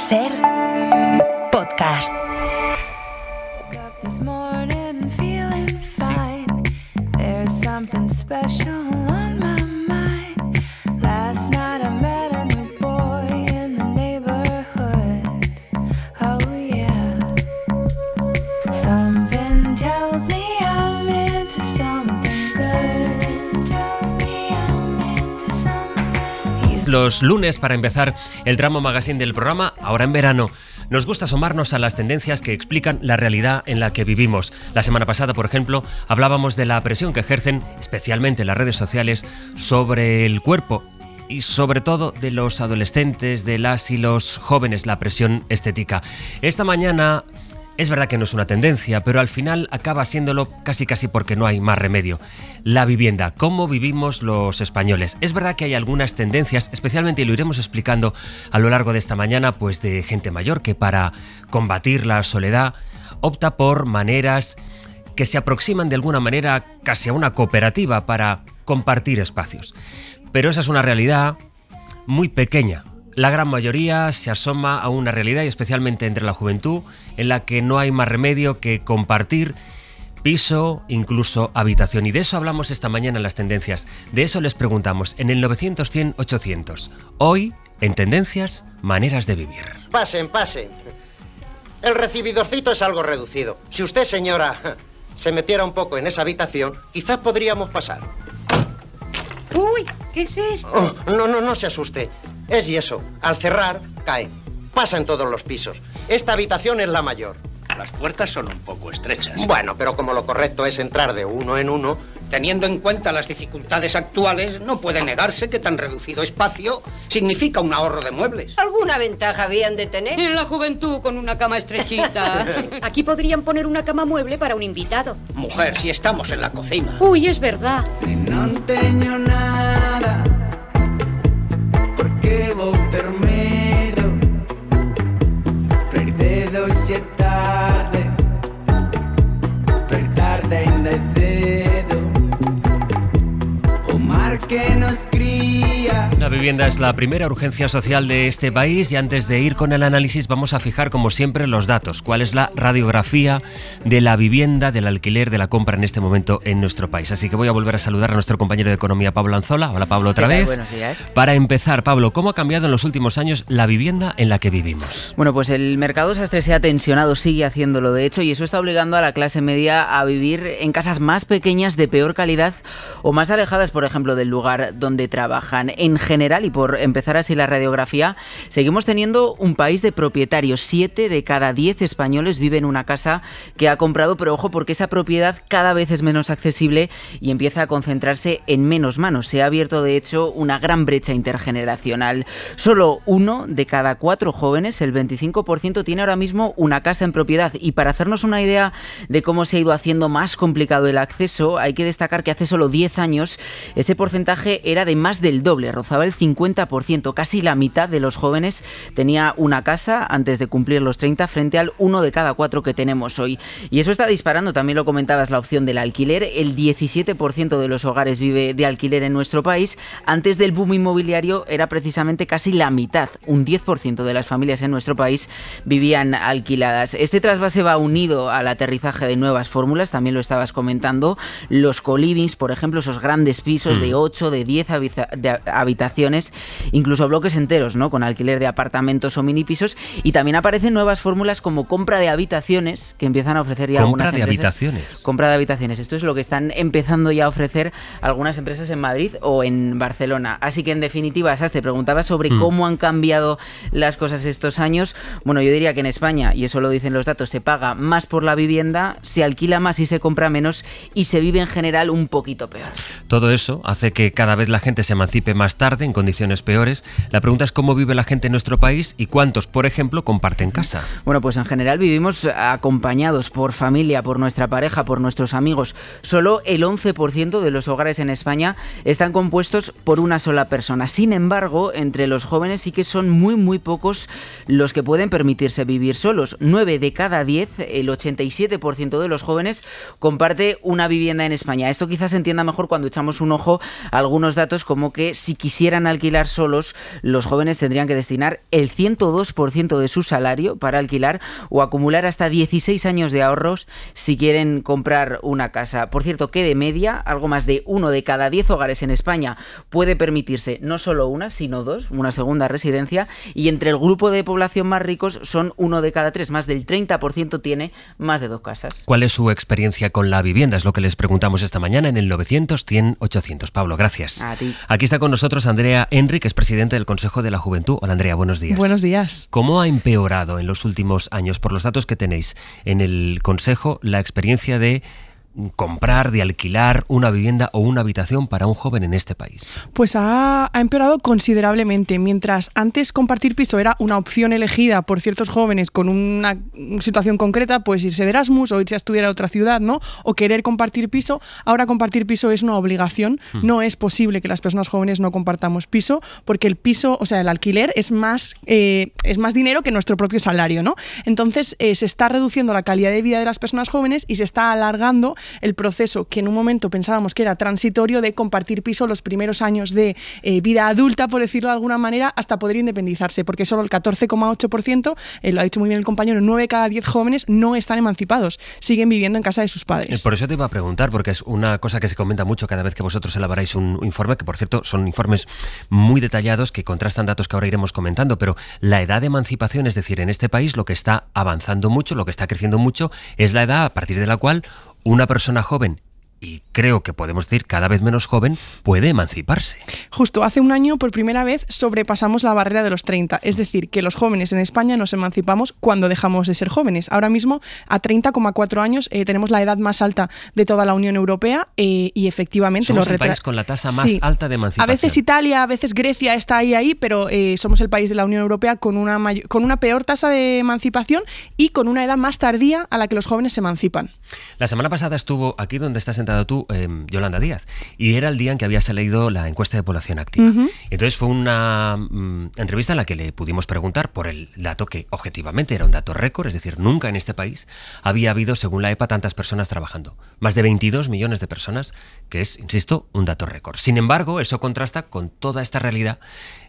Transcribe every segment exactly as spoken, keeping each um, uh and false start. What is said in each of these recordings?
Ser podcast. Los lunes, para empezar el tramo magazine del programa, ahora en verano, nos gusta asomarnos a las tendencias que explican la realidad en la que vivimos. La semana pasada, por ejemplo, hablábamos de la presión que ejercen, especialmente las redes sociales, sobre el cuerpo y sobre todo de los adolescentes, de las y los jóvenes, la presión estética. Esta mañana es verdad que no es una tendencia, pero al final acaba siéndolo casi casi porque no hay más remedio. La vivienda, cómo vivimos los españoles. Es verdad que hay algunas tendencias, especialmente, y lo iremos explicando a lo largo de esta mañana, pues de gente mayor que para combatir la soledad opta por maneras que se aproximan de alguna manera casi a una cooperativa para compartir espacios. Pero esa es una realidad muy pequeña. La gran mayoría se asoma a una realidad, y especialmente entre la juventud, en la que no hay más remedio que compartir piso, incluso habitación. Y de eso hablamos esta mañana en las tendencias. De eso les preguntamos en el novecientos cien ochocientos. Hoy, en Tendencias, maneras de vivir. Pasen, pasen. El recibidorcito es algo reducido. Si usted, señora, se metiera un poco en esa habitación, quizás podríamos pasar. Uy, ¿qué es esto? Oh, no, no, no se asuste. Es yeso. Al cerrar, cae. Pasa en todos los pisos. Esta habitación es la mayor. Las puertas son un poco estrechas. Bueno, pero como lo correcto es entrar de uno en uno, teniendo en cuenta las dificultades actuales, no puede negarse que tan reducido espacio significa un ahorro de muebles. ¿Alguna ventaja habían de tener? En la juventud, con una cama estrechita. Aquí podrían poner una cama mueble para un invitado. Mujer, si estamos en la cocina. Uy, es verdad. Si no tengo nada, ¿por qué vou ter medo? Perdido hoxe é tarde, per tarde ainda é cedo. O mar que nos cría. La vivienda es la primera urgencia social de este país, y antes de ir con el análisis vamos a fijar, como siempre, los datos. ¿Cuál es la radiografía de la vivienda, del alquiler, de la compra en este momento en nuestro país? Así que voy a volver a saludar a nuestro compañero de Economía, Pablo Anzola. Hola, Pablo, otra vez. Buenos días. Para empezar, Pablo, ¿cómo ha cambiado en los últimos años la vivienda en la que vivimos? Bueno, pues el mercado sastre se ha tensionado, sigue haciéndolo de hecho, y eso está obligando a la clase media a vivir en casas más pequeñas, de peor calidad o más alejadas, por ejemplo, del lugar donde trabajan. En general, y por empezar así la radiografía, seguimos teniendo un país de propietarios. Siete de cada diez españoles viven en una casa que ha comprado, pero ojo, porque esa propiedad cada vez es menos accesible y empieza a concentrarse en menos manos. Se ha abierto, de hecho, una gran brecha intergeneracional. Solo uno de cada cuatro jóvenes, el veinticinco por ciento, tiene ahora mismo una casa en propiedad. Y para hacernos una idea de cómo se ha ido haciendo más complicado el acceso, hay que destacar que hace solo diez años ese porcentaje era de más del doble, rozaba el cincuenta por ciento. Casi la mitad de los jóvenes tenía una casa antes de cumplir los treinta, frente al uno de cada cuatro que tenemos hoy. Y eso está disparando, también lo comentabas, la opción del alquiler. El diecisiete por ciento de los hogares vive de alquiler en nuestro país. Antes del boom inmobiliario era precisamente casi la mitad. Un diez por ciento de las familias en nuestro país vivían alquiladas. Este trasvase va unido al aterrizaje de nuevas fórmulas, también lo estabas comentando. Los colivings, por ejemplo, esos grandes pisos mm. de ocho, de diez habita- de habitaciones, incluso bloques enteros, ¿no?, con alquiler de apartamentos o mini pisos. Y también aparecen nuevas fórmulas como compra de habitaciones, que empiezan a ofrecer ya compra algunas de empresas. habitaciones. Compra de habitaciones. Esto es lo que están empezando ya a ofrecer algunas empresas en Madrid o en Barcelona. Así que, en definitiva, Sas, te preguntaba sobre mm. cómo han cambiado las cosas estos años. Bueno, yo diría que en España, y eso lo dicen los datos, se paga más por la vivienda, se alquila más y se compra menos, y se vive en general un poquito peor. Todo eso hace que cada vez la gente se emancipe más tarde, en condiciones peores. La pregunta es cómo vive la gente en nuestro país y cuántos, por ejemplo, comparten casa. Bueno, pues en general vivimos acompañados por familia, por nuestra pareja, por nuestros amigos. Solo el once por ciento de los hogares en España están compuestos por una sola persona. Sin embargo, entre los jóvenes sí que son muy, muy pocos los que pueden permitirse vivir solos. nueve de cada diez, el ochenta y siete por ciento de los jóvenes, comparte una vivienda en España. Esto quizás se entienda mejor cuando echamos un ojo a algunos datos, como que si quisieran alquilar solos, los jóvenes tendrían que destinar el ciento dos por ciento de su salario para alquilar o acumular hasta dieciséis años de ahorros si quieren comprar una casa. Por cierto, que de media, algo más de uno de cada diez hogares en España puede permitirse no solo una, sino dos, una segunda residencia, y entre el grupo de población más ricos son uno de cada tres, más del treinta por ciento tiene más de dos casas. ¿Cuál es su experiencia con la vivienda? Es lo que les preguntamos esta mañana en el novecientos cien ochocientos. Pablo, gracias. A ti. Aquí está con nosotros Andrea Henry, que es presidente del Consejo de la Juventud. Hola Andrea, buenos días. Buenos días. ¿Cómo ha empeorado en los últimos años, por los datos que tenéis en el Consejo, la experiencia de comprar, de alquilar una vivienda o una habitación para un joven en este país? Pues ha, ha empeorado considerablemente. Mientras antes compartir piso era una opción elegida por ciertos jóvenes con una situación concreta, pues irse de Erasmus o irse a estudiar a otra ciudad, ¿no? O querer compartir piso, ahora compartir piso es una obligación. Hmm. No es posible que las personas jóvenes no compartamos piso, porque el piso, o sea, el alquiler es más, eh, es más dinero que nuestro propio salario, ¿no? Entonces eh, se está reduciendo la calidad de vida de las personas jóvenes y se está alargando el proceso que en un momento pensábamos que era transitorio de compartir piso los primeros años de eh, vida adulta, por decirlo de alguna manera, hasta poder independizarse, porque solo el catorce coma ocho por ciento, eh, lo ha dicho muy bien el compañero, nueve de cada diez jóvenes no están emancipados, siguen viviendo en casa de sus padres. Por eso te iba a preguntar, porque es una cosa que se comenta mucho cada vez que vosotros elaboráis un informe, que por cierto son informes muy detallados que contrastan datos que ahora iremos comentando, pero la edad de emancipación, es decir, en este país lo que está avanzando mucho, lo que está creciendo mucho, es la edad a partir de la cual una persona joven, y creo que podemos decir cada vez menos joven, puede emanciparse. Justo, hace un año por primera vez sobrepasamos la barrera de los treinta, es decir, que los jóvenes en España nos emancipamos cuando dejamos de ser jóvenes. Ahora mismo, a treinta coma cuatro años, eh, tenemos la edad más alta de toda la Unión Europea eh, y efectivamente... Somos los el retra- país con la tasa más sí. alta de emancipación. A veces Italia, a veces Grecia está ahí, ahí, pero eh, somos el país de la Unión Europea con una, may- con una peor tasa de emancipación y con una edad más tardía a la que los jóvenes se emancipan. La semana pasada estuvo aquí donde estás sentada tú, eh, Yolanda Díaz, y era el día en que había salido la encuesta de población activa. Uh-huh. Entonces fue una mm, entrevista en la que le pudimos preguntar por el dato que objetivamente era un dato récord, es decir, nunca en este país había habido, según la E P A, tantas personas trabajando. Más de veintidós millones de personas, que es, insisto, un dato récord. Sin embargo, eso contrasta con toda esta realidad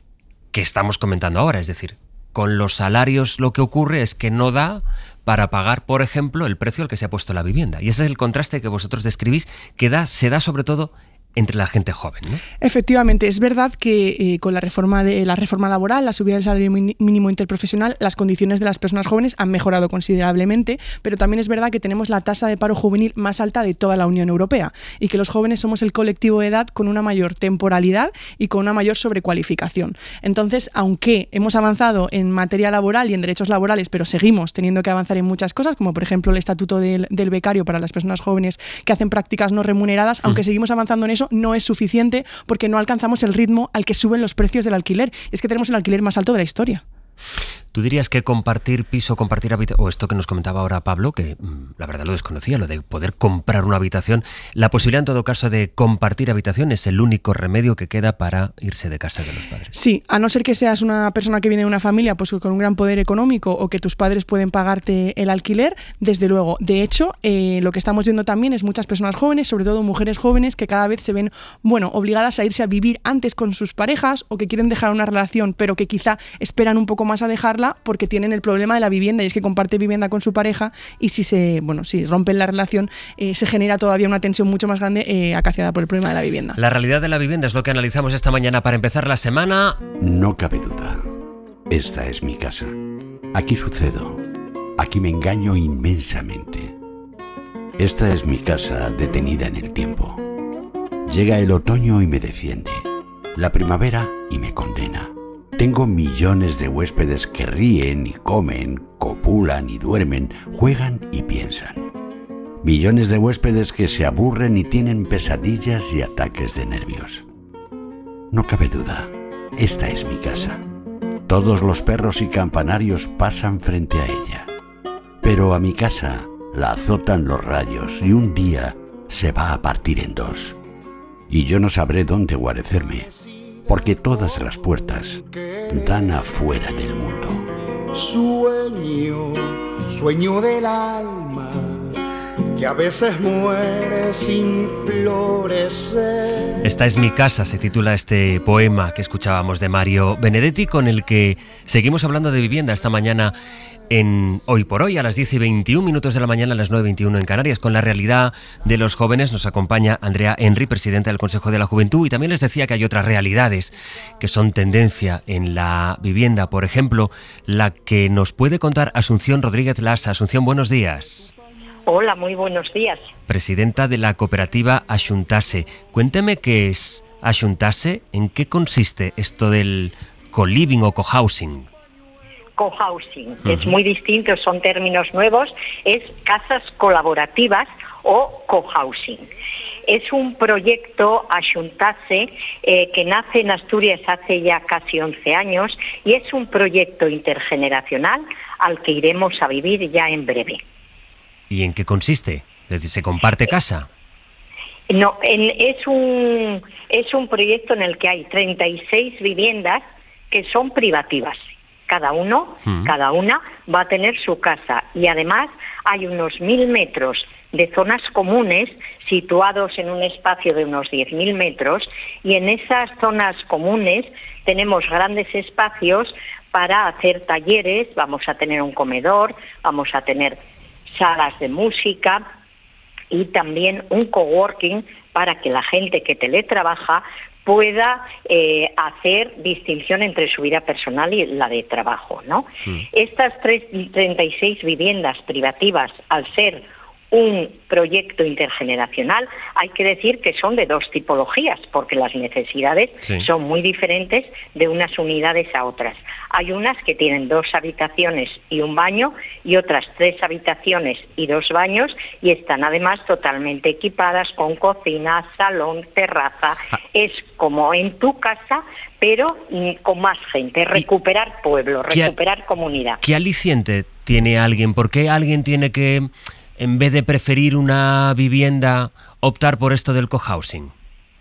que estamos comentando ahora, es decir, con los salarios lo que ocurre es que no da para pagar, por ejemplo, el precio al que se ha puesto la vivienda. Y ese es el contraste que vosotros describís, que da, se da sobre todo entre la gente joven, ¿no? Efectivamente, es verdad que eh, con la reforma de la reforma laboral, la subida del salario mínimo interprofesional, las condiciones de las personas jóvenes han mejorado considerablemente, pero también es verdad que tenemos la tasa de paro juvenil más alta de toda la Unión Europea y que los jóvenes somos el colectivo de edad con una mayor temporalidad y con una mayor sobrecualificación. Entonces, aunque hemos avanzado en materia laboral y en derechos laborales, pero seguimos teniendo que avanzar en muchas cosas, como por ejemplo el estatuto del, del becario para las personas jóvenes que hacen prácticas no remuneradas, mm. aunque seguimos avanzando en eso, no es suficiente porque no alcanzamos el ritmo al que suben los precios del alquiler. Es que tenemos el alquiler más alto de la historia. ¿Tú dirías que compartir piso, compartir habitación, o esto que nos comentaba ahora Pablo, que mmm, la verdad lo desconocía, lo de poder comprar una habitación, la posibilidad en todo caso de compartir habitación es el único remedio que queda para irse de casa de los padres? Sí, a no ser que seas una persona que viene de una familia pues con un gran poder económico o que tus padres pueden pagarte el alquiler, desde luego. De hecho, eh, lo que estamos viendo también es muchas personas jóvenes, sobre todo mujeres jóvenes, que cada vez se ven, bueno, obligadas a irse a vivir antes con sus parejas o que quieren dejar una relación, pero que quizá esperan un poco más a dejarla porque tienen el problema de la vivienda y es que comparte vivienda con su pareja y si se bueno si rompen la relación eh, se genera todavía una tensión mucho más grande eh, acaciada por el problema de la vivienda. La realidad de la vivienda es lo que analizamos esta mañana para empezar la semana. No cabe duda, esta es mi casa. Aquí sucedo, aquí me engaño inmensamente. Esta es mi casa detenida en el tiempo. Llega el otoño y me defiende, la primavera y me condena. Tengo millones de huéspedes que ríen y comen, copulan y duermen, juegan y piensan. Millones de huéspedes que se aburren y tienen pesadillas y ataques de nervios. No cabe duda, esta es mi casa. Todos los perros y campanarios pasan frente a ella. Pero a mi casa la azotan los rayos y un día se va a partir en dos. Y yo no sabré dónde guarecerme, porque todas las puertas dan afuera del mundo. Sueño, sueño del alma, que a veces muere sin florecer. Esta es mi casa, se titula este poema que escuchábamos de Mario Benedetti, con el que seguimos hablando de vivienda esta mañana en Hoy por Hoy, a las diez y veintiún minutos de la mañana, a las nueve y veintiuno en Canarias. Con la realidad de los jóvenes nos acompaña Andrea Henry, presidenta del Consejo de la Juventud, y también les decía que hay otras realidades que son tendencia en la vivienda. Por ejemplo, la que nos puede contar Asunción Rodríguez Lasa. Asunción, buenos días. Hola, muy buenos días. Presidenta de la cooperativa Axuntase. Cuénteme qué es Axuntase, en qué consiste esto del co-living o co-housing. Co-housing, uh-huh. Es muy distinto, son términos nuevos, es casas colaborativas o co-housing. Es un proyecto Axuntase eh, que nace en Asturias hace ya casi once años y es un proyecto intergeneracional al que iremos a vivir ya en breve. ¿Y en qué consiste? Es decir, ¿se comparte casa? No, en, es un es un proyecto en el que hay treinta y seis viviendas que son privativas. Cada uno, mm. cada una va a tener su casa y además hay unos mil metros de zonas comunes situados en un espacio de unos diez mil metros y en esas zonas comunes tenemos grandes espacios para hacer talleres, vamos a tener un comedor, vamos a tener salas de música y también un coworking para que la gente que teletrabaja pueda eh, hacer distinción entre su vida personal y la de trabajo, ¿no? Sí. Estas tres, treinta y seis viviendas privativas, al ser un proyecto intergeneracional, hay que decir que son de dos tipologías, porque las necesidades sí. son muy diferentes de unas unidades a otras. Hay unas que tienen dos habitaciones y un baño, y otras tres habitaciones y dos baños, y están además totalmente equipadas con cocina, salón, terraza. Ah. Es como en tu casa, pero con más gente, recuperar pueblo, recuperar comunidad. ¿Qué aliciente tiene alguien? ¿Por qué alguien tiene que, en vez de preferir una vivienda, optar por esto del cohousing?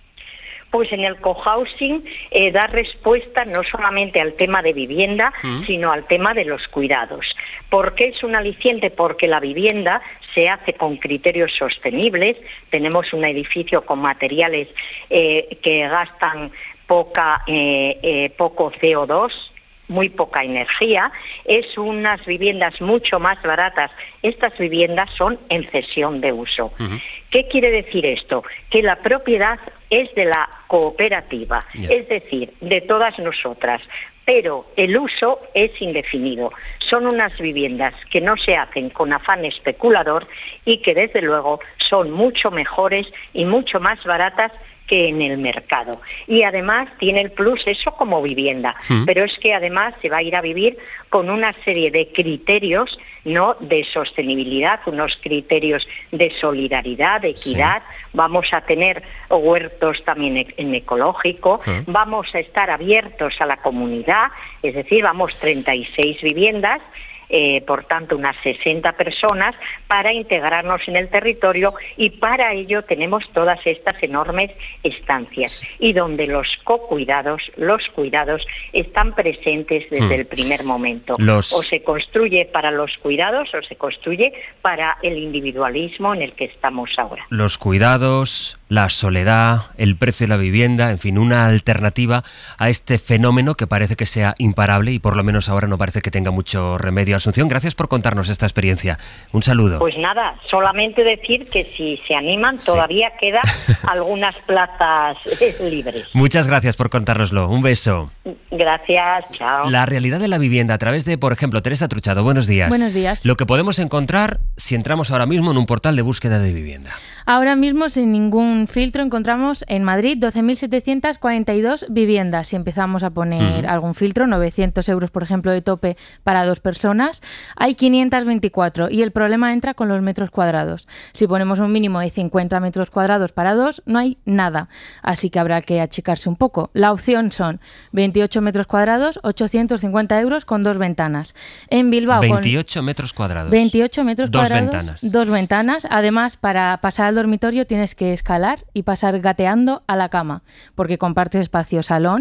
Pues en el cohousing eh, da respuesta no solamente al tema de vivienda, ¿Mm? sino al tema de los cuidados. ¿Por qué es un aliciente? Porque la vivienda se hace con criterios sostenibles. Tenemos un edificio con materiales eh, que gastan poca, eh, eh, poco C O dos, muy poca energía, es unas viviendas mucho más baratas. Estas viviendas son en cesión de uso. Uh-huh. ¿Qué quiere decir esto? Que la propiedad es de la cooperativa, yeah. es decir, de todas nosotras, pero el uso es indefinido. Son unas viviendas que no se hacen con afán especulador y que desde luego son mucho mejores y mucho más baratas que en el mercado. Y además tiene el plus eso como vivienda, sí. pero es que además se va a ir a vivir con una serie de criterios, no de sostenibilidad, unos criterios de solidaridad, de equidad. Sí. Vamos a tener huertos también en ecológico, sí. vamos a estar abiertos a la comunidad, es decir, vamos treinta y seis viviendas. Eh, por tanto, unas sesenta personas para integrarnos en el territorio y para ello tenemos todas estas enormes estancias y donde los cocuidados, los cuidados están presentes desde hmm. el primer momento. Los... O se construye para los cuidados o se construye para el individualismo en el que estamos ahora. Los cuidados, la soledad, el precio de la vivienda, en fin, una alternativa a este fenómeno que parece que sea imparable y por lo menos ahora no parece que tenga mucho remedio. Asunción, gracias por contarnos esta experiencia. Un saludo. Pues nada, solamente decir que si se animan todavía sí. quedan algunas plazas libres. Muchas gracias por contárnoslo. Un beso. Gracias, chao. La realidad de la vivienda a través de, por ejemplo, Teresa Truchado. Buenos días. Buenos días. Lo que podemos encontrar si entramos ahora mismo en un portal de búsqueda de vivienda. Ahora mismo, sin ningún filtro, encontramos en Madrid doce mil setecientas cuarenta y dos viviendas. Si empezamos a poner uh-huh. algún filtro, novecientos euros, por ejemplo, de tope para dos personas, hay quinientas veinticuatro y el problema entra con los metros cuadrados. Si ponemos un mínimo de cincuenta metros cuadrados para dos, no hay nada. Así que habrá que achicarse un poco. La opción son veintiocho metros cuadrados, ochocientos cincuenta euros con dos ventanas. En Bilbao... veintiocho metros cuadrados. veintiocho metros dos cuadrados. Ventanas. Dos ventanas. Además, para pasar al dormitorio tienes que escalar y pasar gateando a la cama, porque compartes espacio salón,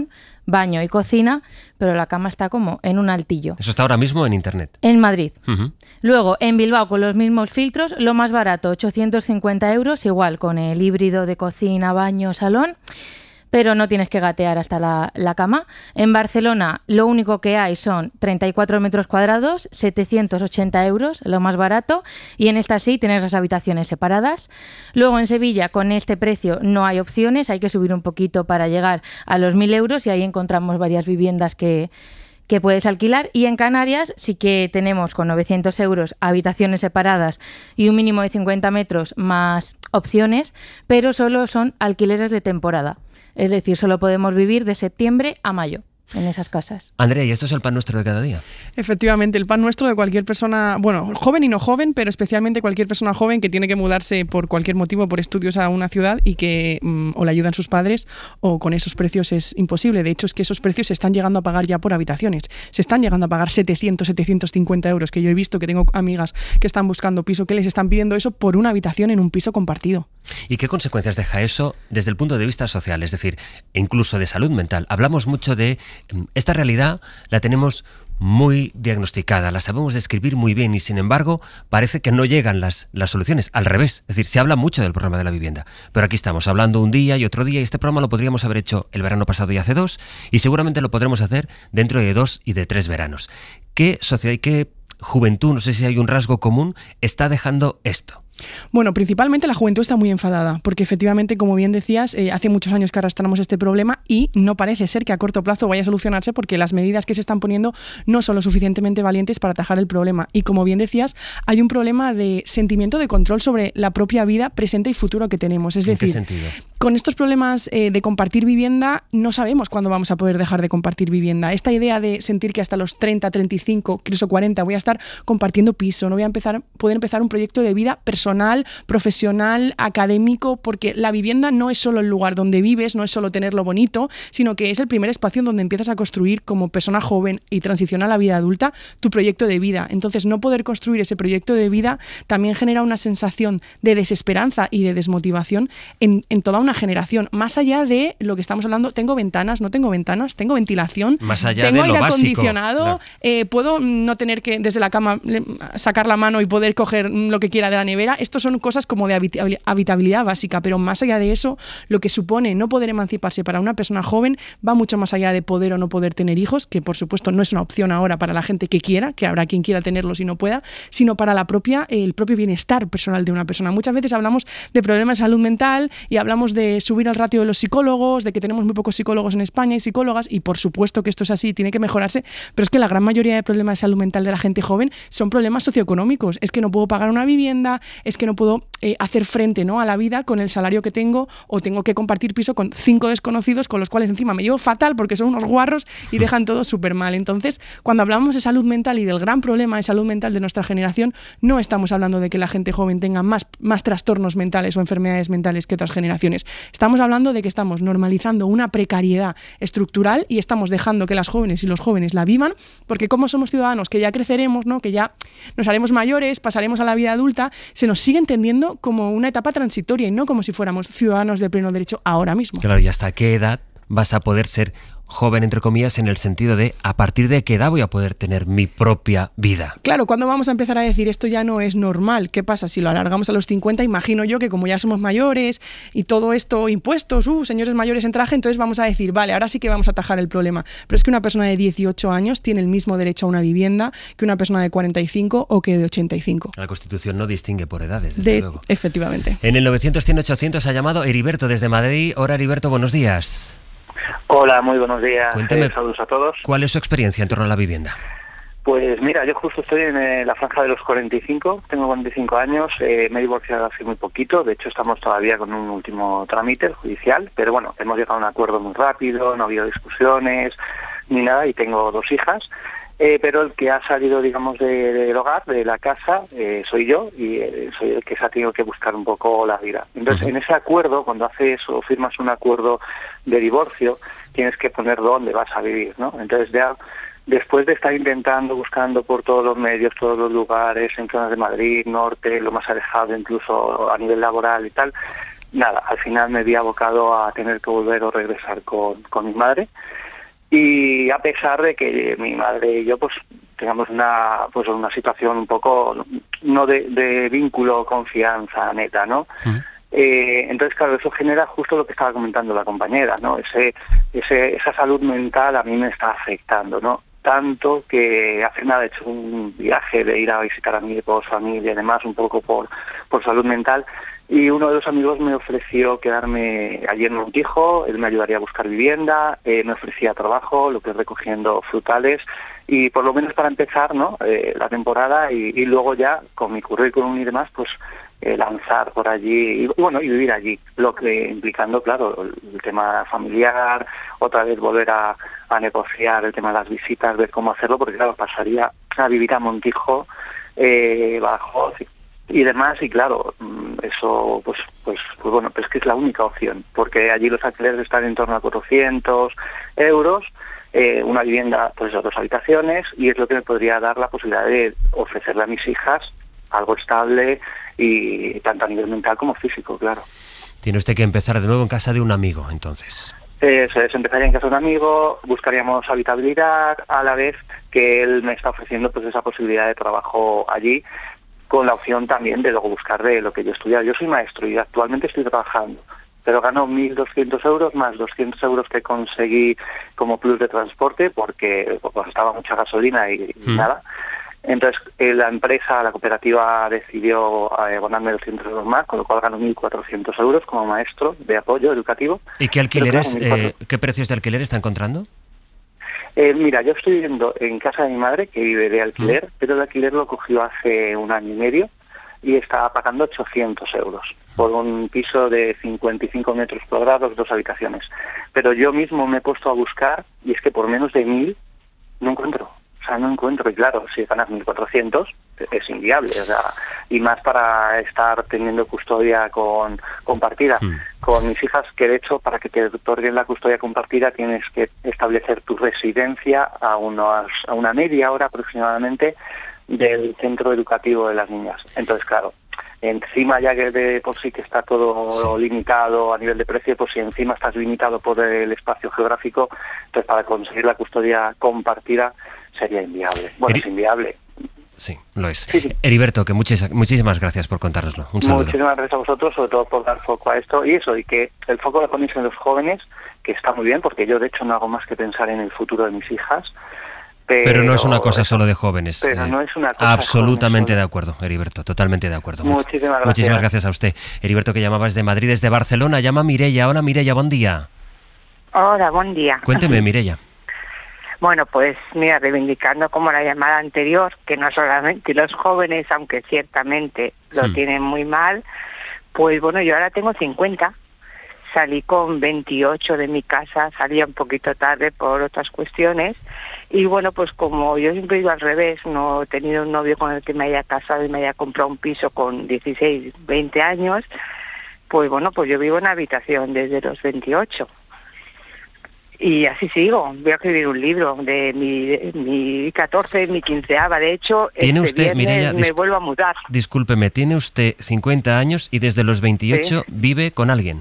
baño y cocina, pero la cama está como en un altillo. Eso está ahora mismo en internet. En Madrid. Uh-huh. Luego, en Bilbao, con los mismos filtros, lo más barato, ochocientos cincuenta euros, igual, con el híbrido de cocina, baño, salón, pero no tienes que gatear hasta la, la cama. En Barcelona, lo único que hay son treinta y cuatro metros cuadrados, setecientos ochenta euros, lo más barato, y en esta sí tienes las habitaciones separadas. Luego, en Sevilla, con este precio no hay opciones, hay que subir un poquito para llegar a los mil euros, y ahí encontramos varias viviendas que... que puedes alquilar, y en Canarias sí que tenemos con novecientos euros habitaciones separadas y un mínimo de cincuenta metros más opciones, pero solo son alquileres de temporada. Es decir, solo podemos vivir de septiembre a mayo en esas casas. Andrea, ¿y esto es el pan nuestro de cada día? Efectivamente, el pan nuestro de cualquier persona, bueno, joven y no joven, pero especialmente cualquier persona joven que tiene que mudarse por cualquier motivo, por estudios a una ciudad y que mmm, o le ayudan sus padres o con esos precios es imposible. De hecho, es que esos precios se están llegando a pagar ya por habitaciones. Se están llegando a pagar setecientos, setecientos cincuenta euros, que yo he visto que tengo amigas que están buscando piso, que les están pidiendo eso por una habitación en un piso compartido. ¿Y qué consecuencias deja eso desde el punto de vista social? Es decir, incluso de salud mental. Hablamos mucho de esta realidad, la tenemos muy diagnosticada, la sabemos describir muy bien y, sin embargo, parece que no llegan las, las soluciones. Al revés, es decir, se habla mucho del problema de la vivienda, pero aquí estamos hablando un día y otro día, y este programa lo podríamos haber hecho el verano pasado y hace dos, y seguramente lo podremos hacer dentro de dos y de tres veranos. ¿Qué sociedad y qué juventud, no sé si hay un rasgo común, está dejando esto? Bueno, principalmente la juventud está muy enfadada, porque efectivamente, como bien decías, eh, hace muchos años que arrastramos este problema y no parece ser que a corto plazo vaya a solucionarse, porque las medidas que se están poniendo no son lo suficientemente valientes para atajar el problema. Y como bien decías, hay un problema de sentimiento de control sobre la propia vida presente y futuro que tenemos. Es ¿En decir, qué sentido? Con estos problemas eh, de compartir vivienda, no sabemos cuándo vamos a poder dejar de compartir vivienda. Esta idea de sentir que hasta los treinta, treinta y cinco, incluso cuarenta voy a estar compartiendo piso, no voy a empezar, poder empezar un proyecto de vida personal, profesional, académico, porque la vivienda no es solo el lugar donde vives, no es solo tenerlo bonito, sino que es el primer espacio en donde empiezas a construir como persona joven y transición a la vida adulta tu proyecto de vida. Entonces, no poder construir ese proyecto de vida también genera una sensación de desesperanza y de desmotivación en, en toda una generación. Más allá de lo que estamos hablando, tengo ventanas, no tengo ventanas, tengo ventilación, más allá tengo de lo aire básico, acondicionado, claro. eh, puedo no tener que desde la cama sacar la mano y poder coger lo que quiera de la nevera. Estos son cosas como de habitabilidad básica, pero más allá de eso, lo que supone no poder emanciparse para una persona joven va mucho más allá de poder o no poder tener hijos, que por supuesto no es una opción ahora para la gente que quiera, que habrá quien quiera tenerlos y no pueda, sino para la propia, el propio bienestar personal de una persona. Muchas veces hablamos de problemas de salud mental y hablamos de subir el ratio de los psicólogos, de que tenemos muy pocos psicólogos en España y psicólogas, y por supuesto que esto es así, tiene que mejorarse, pero es que la gran mayoría de problemas de salud mental de la gente joven son problemas socioeconómicos. Es que no puedo pagar una vivienda, es que no puedo eh, hacer frente, ¿no?, a la vida con el salario que tengo, o tengo que compartir piso con cinco desconocidos con los cuales encima me llevo fatal porque son unos guarros y dejan todo súper mal. Entonces, cuando hablamos de salud mental y del gran problema de salud mental de nuestra generación, no estamos hablando de que la gente joven tenga más, más trastornos mentales o enfermedades mentales que otras generaciones. Estamos hablando de que estamos normalizando una precariedad estructural y estamos dejando que las jóvenes y los jóvenes la vivan, porque como somos ciudadanos que ya creceremos, ¿no?, que ya nos haremos mayores, pasaremos a la vida adulta, se nos sigue entendiendo como una etapa transitoria y no como si fuéramos ciudadanos de pleno derecho ahora mismo. Claro, ¿y hasta qué edad vas a poder ser joven, entre comillas, en el sentido de a partir de qué edad voy a poder tener mi propia vida? Claro, cuando vamos a empezar a decir esto ya no es normal, ¿qué pasa? Si lo alargamos a los cincuenta, imagino yo que como ya somos mayores y todo esto, impuestos, uh, señores mayores en traje, entonces vamos a decir, vale, ahora sí que vamos a atajar el problema. Pero es que una persona de dieciocho años tiene el mismo derecho a una vivienda que una persona de cuarenta y cinco o que de ochenta y cinco. La Constitución no distingue por edades, desde de, luego. Efectivamente. En el novecientos, cien, ochocientos ha llamado Heriberto desde Madrid. Hola, Heriberto, buenos días. Hola, muy buenos días. Cuénteme, eh, saludos a todos. ¿Cuál es su experiencia en torno a la vivienda? Pues mira, yo justo estoy en eh, la franja de los cuarenta y cinco, tengo cuarenta y cinco años, eh, me he divorciado hace muy poquito, de hecho estamos todavía con un último trámite judicial, pero bueno, hemos llegado a un acuerdo muy rápido, no ha habido discusiones ni nada, y tengo dos hijas. Eh, pero el que ha salido, digamos, de, del hogar, de la casa, eh, soy yo, y eh, soy el que se ha tenido que buscar un poco la vida. Entonces, uh-huh. en ese acuerdo, cuando haces o firmas un acuerdo de divorcio, tienes que poner dónde vas a vivir, ¿no? Entonces, ya después de estar intentando, buscando por todos los medios, todos los lugares, en zonas de Madrid, norte, lo más alejado, incluso a nivel laboral y tal, nada, al final me vi abocado a tener que volver o regresar con, con mi madre. y a pesar de que mi madre y yo pues tengamos una pues una situación un poco no de, de vínculo, confianza neta, ¿no? Uh-huh. Eh, entonces, claro, eso genera justo lo que estaba comentando la compañera, ¿no? Ese, ese, esa salud mental a mí me está afectando, ¿no? Tanto que hace nada he hecho un viaje de ir a visitar a mi familia y demás, un poco por, por salud mental, y uno de los amigos me ofreció quedarme allí en Montijo, él me ayudaría a buscar vivienda, eh, me ofrecía trabajo, lo que es recogiendo frutales, y por lo menos para empezar, ¿no? Eh, la temporada, y, y luego ya, con mi currículum y demás, pues eh, lanzar por allí, y bueno, y vivir allí, lo que implicando, claro, el, el tema familiar, otra vez volver a, a negociar el tema de las visitas, ver cómo hacerlo, porque claro, pasaría a vivir a Montijo, eh, Badajoz y demás, y claro, eso pues pues pues bueno, pues que es la única opción, porque allí los alquileres están en torno a cuatrocientos euros, eh, una vivienda pues de dos habitaciones, y es lo que me podría dar la posibilidad de ofrecerle a mis hijas algo estable, y tanto a nivel mental como físico, claro. Tiene usted que empezar de nuevo en casa de un amigo, entonces. Eso es, empezaría en casa de un amigo, buscaríamos habitabilidad, a la vez que él me está ofreciendo pues esa posibilidad de trabajo allí, con la opción también de luego buscar de lo que yo he estudiado. Yo soy maestro y actualmente estoy trabajando, pero gano mil doscientos euros más doscientos euros que conseguí como plus de transporte porque pues, costaba mucha gasolina y, y mm. nada. Entonces eh, la empresa, la cooperativa decidió abonarme doscientos euros más, con lo cual gano mil cuatrocientos euros como maestro de apoyo educativo. ¿Y qué alquileres, eh, qué precios de alquiler está encontrando? Eh, mira, yo estoy viviendo en casa de mi madre, que vive de alquiler, mm. pero el alquiler lo cogió hace un año y medio y estaba pagando ochocientos euros por un piso de cincuenta y cinco metros cuadrados, dos habitaciones. Pero yo mismo me he puesto a buscar y es que por menos de mil no encuentro. O sea, no encuentro, y claro, si ganas mil cuatrocientos es inviable, o sea, y más para estar teniendo custodia con compartida mm. con mis hijas, que de hecho para que te otorguen la custodia compartida tienes que establecer tu residencia a, unos, a una media hora aproximadamente del centro educativo de las niñas. Entonces, claro, encima ya que de por sí que está todo sí. limitado a nivel de precio, pues si encima estás limitado por el espacio geográfico, entonces para conseguir la custodia compartida sería inviable. Bueno, Eri... es inviable. Sí, lo es. Sí, sí. Heriberto, que muchis, muchísimas gracias por contárnoslo. Un saludo. Muchísimas gracias a vosotros, sobre todo por dar foco a esto. Y eso, y que el foco lo ponéis en los jóvenes, que está muy bien, porque yo de hecho no hago más que pensar en el futuro de mis hijas. Pero, pero no es una cosa solo de jóvenes. Pero eh, no es una cosa absolutamente de, de acuerdo, Heriberto, totalmente de acuerdo. Muchísimas gracias. Muchísimas gracias a usted. Heriberto, que llamaba desde Madrid, desde Barcelona, llama Mireia. Hola Mireia, buen día. Hola, buen día. Cuénteme, Mireia. Bueno, pues mira, reivindicando como la llamada anterior, que no solamente los jóvenes, aunque ciertamente lo hmm. tienen muy mal, pues bueno, yo ahora tengo cincuenta, salí con veintiocho de mi casa, salía un poquito tarde por otras cuestiones, y bueno, pues como yo siempre he ido al revés, no he tenido un novio con el que me haya casado y me haya comprado un piso con dieciséis, veinte años, pues bueno, pues yo vivo en habitación desde los veintiocho. Y así sigo, voy a escribir un libro de mi, de mi catorce, mi quinceava. De hecho, ¿Tiene este usted, Mireia, me vuelvo a mudar. Discúlpeme, tiene usted cincuenta años y desde los veintiocho ¿Sí? vive con alguien?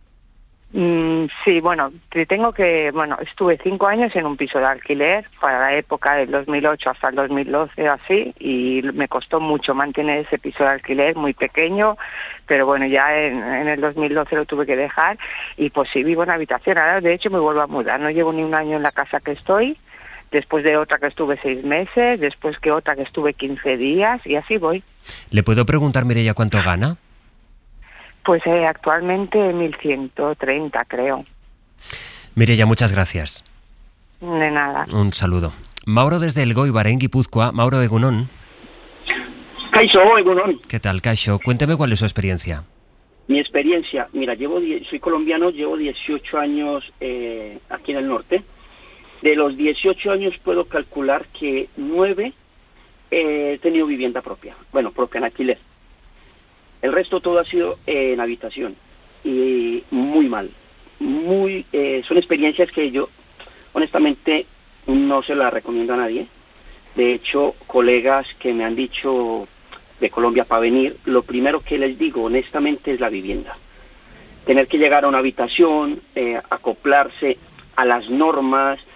Mm, sí, bueno, te tengo que... Bueno, estuve cinco años en un piso de alquiler para la época del dos mil ocho hasta el dos mil doce, así, y me costó mucho mantener ese piso de alquiler muy pequeño, pero bueno, ya en, en el dos mil doce lo tuve que dejar, y pues sí, vivo en habitación. Ahora, de hecho, me vuelvo a mudar. No llevo ni un año en la casa que estoy, después de otra que estuve seis meses, después que otra que estuve quince días, y así voy. ¿Le puedo preguntar, Mireia, cuánto gana? Pues eh, actualmente mil ciento treinta, creo. Mireia, muchas gracias. De nada. Un saludo. Mauro desde El Goibar, en Guipúzcoa. Mauro, egunon. Kaixo, egunon. ¿Qué tal, Kaixo? Cuénteme cuál es su experiencia. Mi experiencia, mira, llevo soy colombiano, llevo dieciocho años eh, aquí en el norte. De los dieciocho años puedo calcular que nueve eh, he tenido vivienda propia. Bueno, propia en alquiler. El resto todo ha sido eh, en habitación y muy mal, muy eh, son experiencias que yo honestamente no se las recomiendo a nadie. De hecho, colegas que me han dicho de Colombia para venir, lo primero que les digo honestamente es la vivienda. Tener que llegar a una habitación, eh, acoplarse a las normas,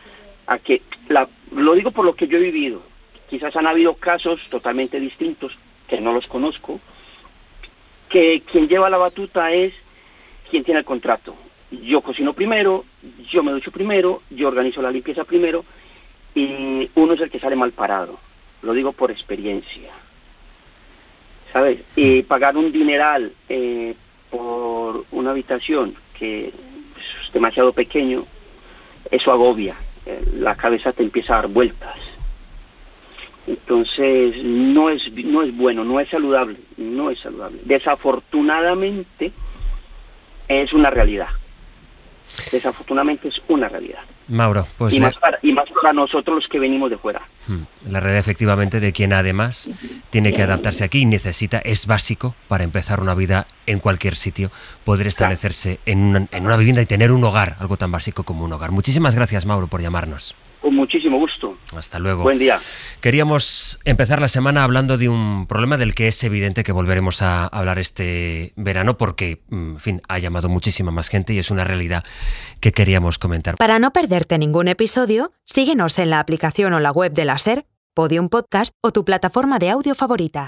a que la, lo digo por lo que yo he vivido. Quizás han habido casos totalmente distintos que no los conozco, que quien lleva la batuta es quien tiene el contrato. Yo cocino primero, yo me ducho primero, yo organizo la limpieza primero, y uno es el que sale mal parado. Lo digo por experiencia, ¿sabes? Y pagar un dineral eh, por una habitación que es demasiado pequeño, eso agobia, eh, la cabeza te empieza a dar vueltas. Entonces no es no es bueno, no es saludable, no es saludable. Desafortunadamente es una realidad. Desafortunadamente es una realidad. Mauro, pues... Y, le... más para, y más para nosotros los que venimos de fuera. La realidad efectivamente de quien además tiene que adaptarse aquí y necesita, es básico para empezar una vida en cualquier sitio, poder establecerse en una, en una vivienda y tener un hogar, algo tan básico como un hogar. Muchísimas gracias, Mauro, por llamarnos. Con muchísimo gusto. Hasta luego. Buen día. Queríamos empezar la semana hablando de un problema del que es evidente que volveremos a hablar este verano porque, en fin, ha llamado muchísima más gente y es una realidad que queríamos comentar. Para no perderte ningún episodio, síguenos en la aplicación o la web de la SER, Podium Podcast o tu plataforma de audio favorita.